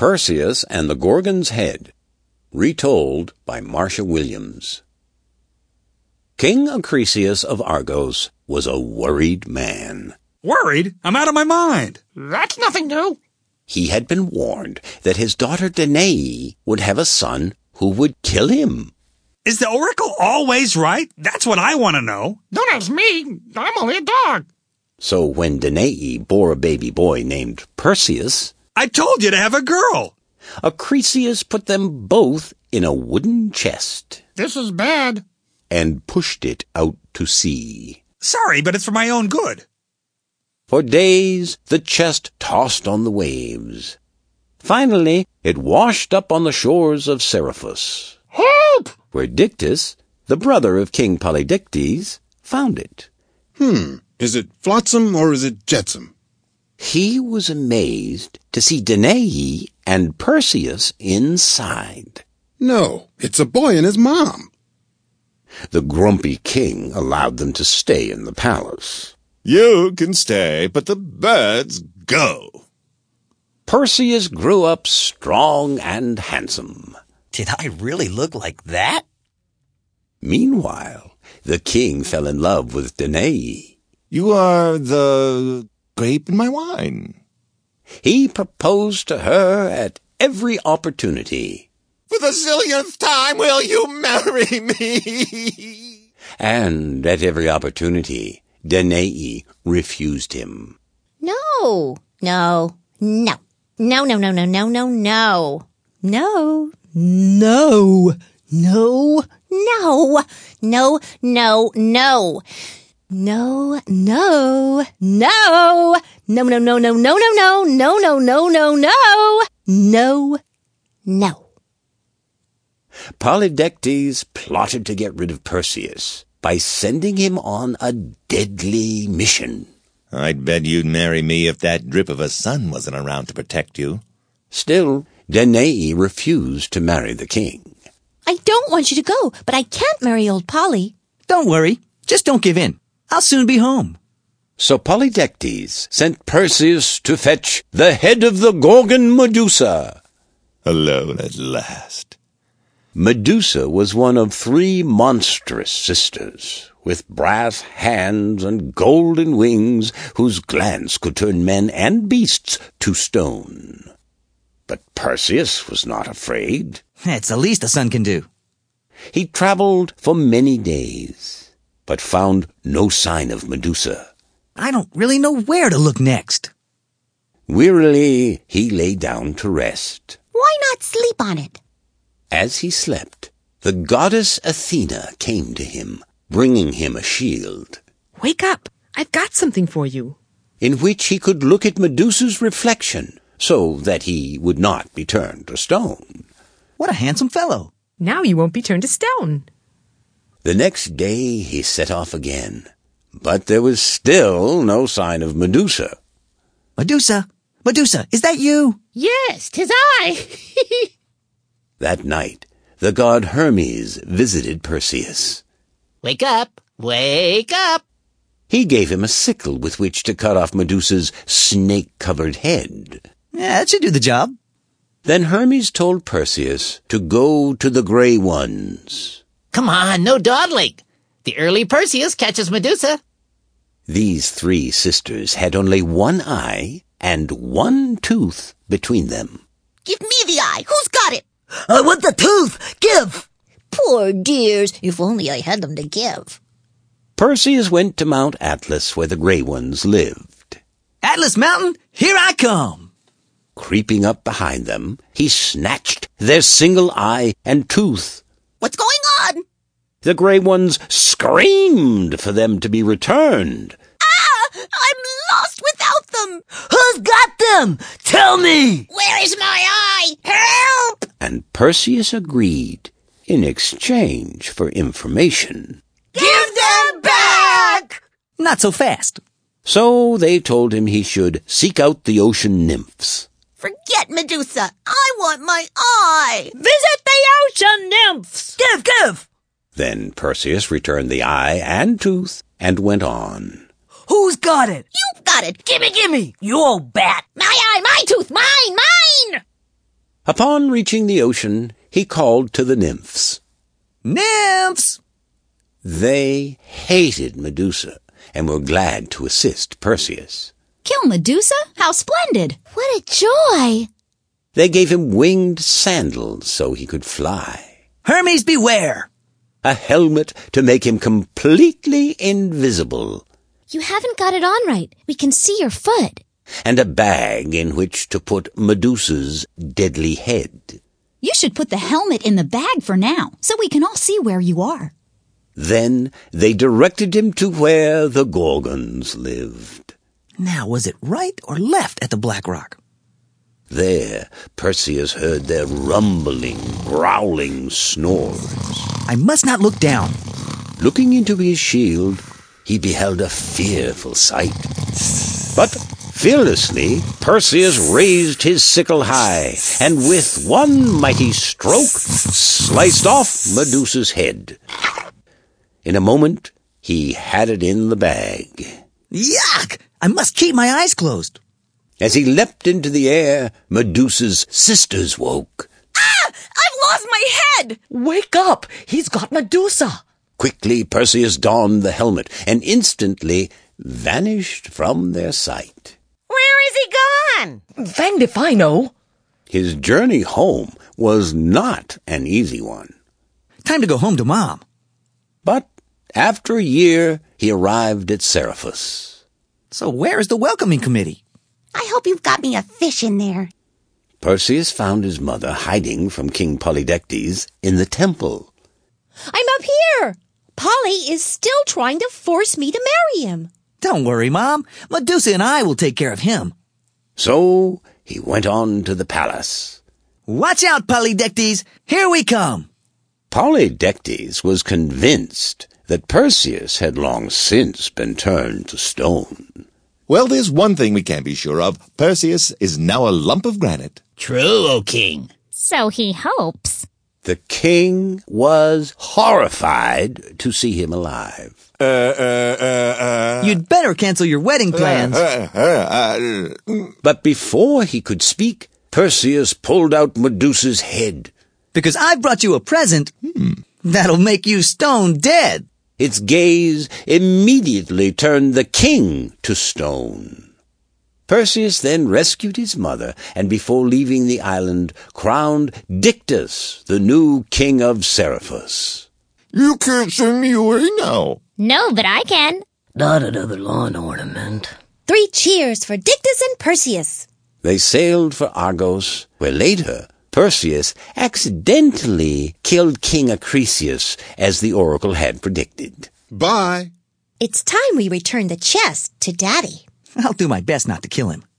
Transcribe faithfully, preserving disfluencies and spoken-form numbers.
Perseus and the Gorgon's Head, retold by Marcia Williams. King Acrisius of Argos was a worried man. Worried? I'm out of my mind. That's nothing new. He had been warned that his daughter Danae would have a son who would kill him. Is the oracle always right? That's what I want to know. Don't ask me. I'm only a dog. So when Danae bore a baby boy named Perseus, I told you to have a girl. Acrisius put them both in a wooden chest This is bad. and pushed it out to sea. Sorry, but it's for my own good. For days the chest tossed on the waves. Finally it washed up on the shores of Seriphus, Help! where Dictys, the brother of King Polydectes, found it. Hmm, is it flotsam or is it jetsam? He was amazed to see Danae and Perseus inside. No, it's a boy and his mom. The grumpy king allowed them to stay in the palace. You can stay, but the birds go. Perseus grew up strong and handsome. Did I really look like that? Meanwhile, the king fell in love with Danae. You are the grape in my wine. He proposed to her at every opportunity. For the zillionth time, will you marry me? And at every opportunity, Danae refused him. No, no, no, no, no, no, no, no, no, no, no, no, no, no, no, no, no. No, no, no, no, no, no, no, no, no, no, no, no, no, no, no, no, no. Polydectes plotted to get rid of Perseus by sending him on a deadly mission. I'd bet you'd marry me if that drip of a son wasn't around to protect you. Still, Danae refused to marry the king. I don't want you to go, but I can't marry old Polly. Don't worry. Just don't give in. I'll soon be home. So Polydectes sent Perseus to fetch the head of the Gorgon Medusa. Alone at last. Medusa was one of three monstrous sisters, with brass hands and golden wings, whose glance could turn men and beasts to stone. But Perseus was not afraid. It's the least a son can do. He traveled for many days, but found no sign of Medusa. I don't really know where to look next. Wearily, he lay down to rest. Why not sleep on it? As he slept, the goddess Athena came to him, bringing him a shield, Wake up. I've got something for you. in which he could look at Medusa's reflection, so that he would not be turned to stone. What a handsome fellow. Now you won't be turned to stone. The next day he set off again, but there was still no sign of Medusa. Medusa, Medusa, is that you? Yes, 'tis I. That night, the god Hermes visited Perseus. Wake up! Wake up! He gave him a sickle with which to cut off Medusa's snake-covered head. Yeah, that should do the job. Then Hermes told Perseus to go to the Grey Ones. Come on, no dawdling. The early Perseus catches Medusa. These three sisters had only one eye and one tooth between them. Give me the eye. Who's got it? I want the tooth. Give. Poor dears. If only I had them to give. Perseus went to Mount Atlas, where the Grey Ones lived. Atlas Mountain, here I come. Creeping up behind them, he snatched their single eye and tooth. What's going on? The Grey Ones screamed for them to be returned. Ah! I'm lost without them. Who's got them? Tell me. Where is my eye? Help! And Perseus agreed in exchange for information. Give them back! Not so fast. So they told him he should seek out the ocean nymphs. Forget Medusa. I want my eye. Visit the ocean nymphs. Give, give. Then Perseus returned the eye and tooth and went on. Who's got it? You've got it. Gimme, gimme. You old bat. My eye, my tooth, mine, mine! Upon reaching the ocean, he called to the nymphs. Nymphs! They hated Medusa and were glad to assist Perseus. Kill Medusa? How splendid! What a joy! They gave him winged sandals so he could fly, Hermes beware! a helmet to make him completely invisible, You haven't got it on right. We can see your foot. and a bag in which to put Medusa's deadly head. You should put the helmet in the bag for now, so we can all see where you are. Then they directed him to where the Gorgons lived. Now, was it right or left at the Black Rock? There, Perseus heard their rumbling, growling snores. I must not look down. Looking into his shield, he beheld a fearful sight. But fearlessly, Perseus raised his sickle high, and with one mighty stroke, sliced off Medusa's head. In a moment, he had it in the bag. Yuck! I must keep my eyes closed. As he leapt into the air, Medusa's sisters woke. Ah! I've lost my head! Wake up! He's got Medusa! Quickly, Perseus donned the helmet and instantly vanished from their sight. Where is he gone? Fanged if I know. His journey home was not an easy one. Time to go home to Mom. But after a year, he arrived at Seriphus. So where is the welcoming committee? I hope you've got me a fish in there. Perseus found his mother hiding from King Polydectes in the temple. I'm up here. Polly is still trying to force me to marry him. Don't worry, Mom. Medusa and I will take care of him. So he went on to the palace. Watch out, Polydectes. Here we come. Polydectes was convinced that Perseus had long since been turned to stone. Well, there's one thing we can be sure of. Perseus is now a lump of granite. True, O king. So he hopes. The king was horrified to see him alive. Uh, uh, uh, uh. You'd better cancel your wedding plans. Uh, uh, uh, uh. But before he could speak, Perseus pulled out Medusa's head. Because I've brought you a present that'll make you stone dead. Its gaze immediately turned the king to stone. Perseus then rescued his mother, and before leaving the island, crowned Dictys, the new king of Seriphus. You can't send me away now. No, but I can. Not another lawn ornament. Three cheers for Dictys and Perseus. They sailed for Argos, where later Perseus accidentally killed King Acrisius, as the oracle had predicted. Bye. It's time we return the chest to Daddy. I'll do my best not to kill him.